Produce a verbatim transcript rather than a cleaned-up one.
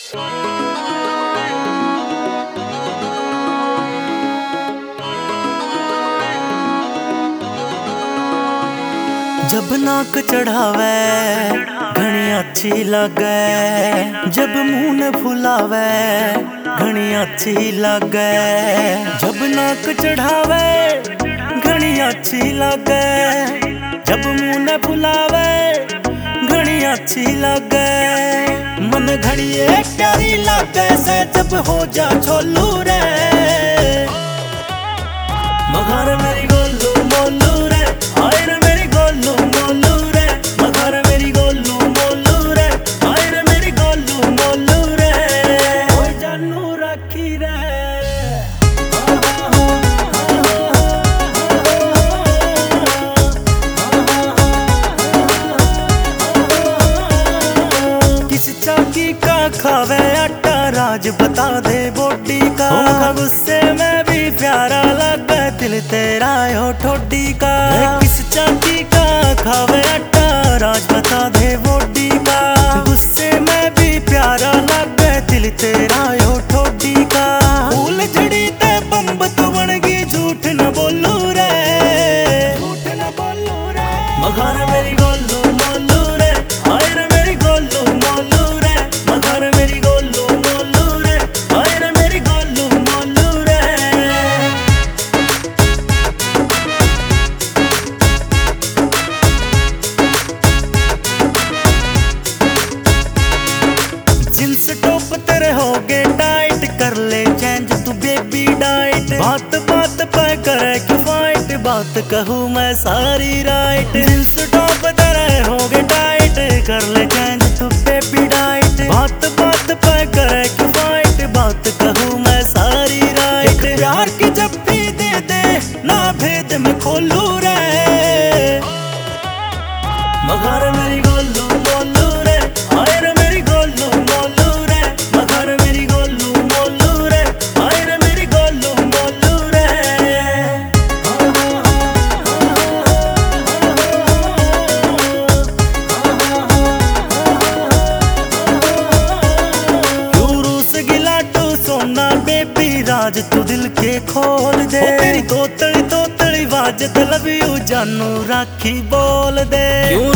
जब नाक चढ़ावे घनी अच्छी लगे, जब मुंह न फुलावे घनी अच्छी लगे। जब नाक चढ़ावे घनी अच्छी लगे, जब मुंह न फुलावे घनी अच्छी लगे। मन घनी प्यारी लगे से जब हो जा छोलू रे, मगर मेरी गोलू मोलू रे, आए रे मेरी गोलू मोलू रे, मगर मेरी गोलू मोलू रे, आए रे मेरी गोलू मोलू रे, ओए जानू रखी रे। किस चाकी का खावे आटा राज बता दे बॉडी का, गुस्से में भी प्यारा लगे दिल तेरा हो ठोडी का। किस चाकी का खावे आटा राज बता दे बॉडी का, गुस्से में भी प्यारा लगे दिल तेरा हो ठोडी का। फूल झड़ी ते बम्ब तो बन गई झूठ न बोलू रे, झूठ न बोलू रे, मगर मेरी गोलू मोलू रे, आए रे मेरी गोलू मोलू रे, मगर मेरी गोलू मोलू रे, आए रे मेरी गोलू मोलू रे। जींस टॉप तेरे हो गए टाइट, कर ले चेंज तू बेबी डाइट। बात बात पे करे क्यों फाइट, बात कहूँ मैं सारी राइट। जींस टॉप तेरे हो गए टाइट, कर ले चेंज तू बेबी डाइट। बात बात पे करे क्यों फाइट, बात कहूँ मैं सारी राइट। प्यार की जब भी दे दे ना भेद में खोलू रे, मगर मेरी गोलू मोलू रे, आए रे मेरी गोलू मोलू रे, मगर मेरी गोलू मोलू रे, आए रे मेरी गोलू मोलू रे। क्यों रूस गिला तू सोना बेबी राज तू दिल के खोल दे। तेरी तोतली तोतली वाज लव यू जानू राखी बोल दे। क्यों